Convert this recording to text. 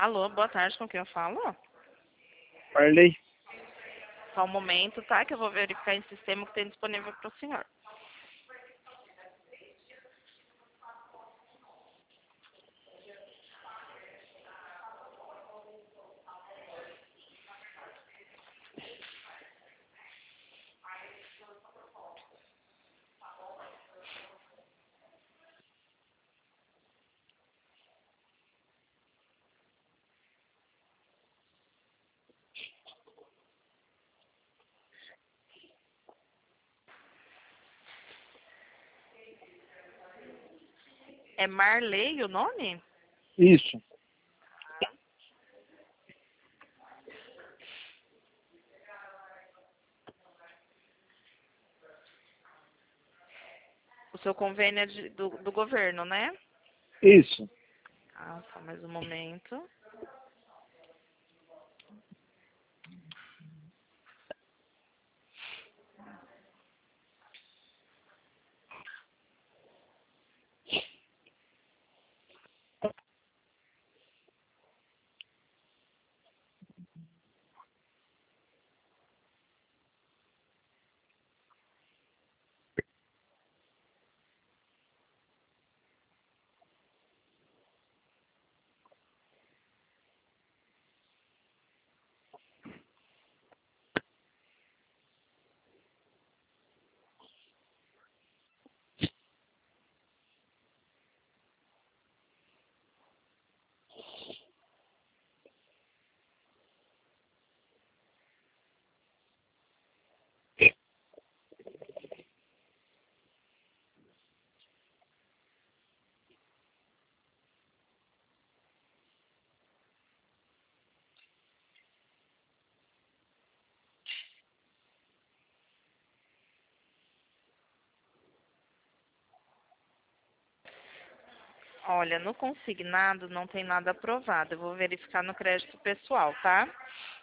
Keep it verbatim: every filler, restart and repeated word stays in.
Alô, boa tarde, com quem eu falo? Marley. Só um momento, tá? Que eu vou verificar em sistema que tem disponível para o senhor. É Marley o nome? Isso. O seu convênio é de- do, do governo, né? Isso. Ah, só mais um momento. Olha, no consignado não tem nada aprovado. Eu vou verificar no crédito pessoal, tá?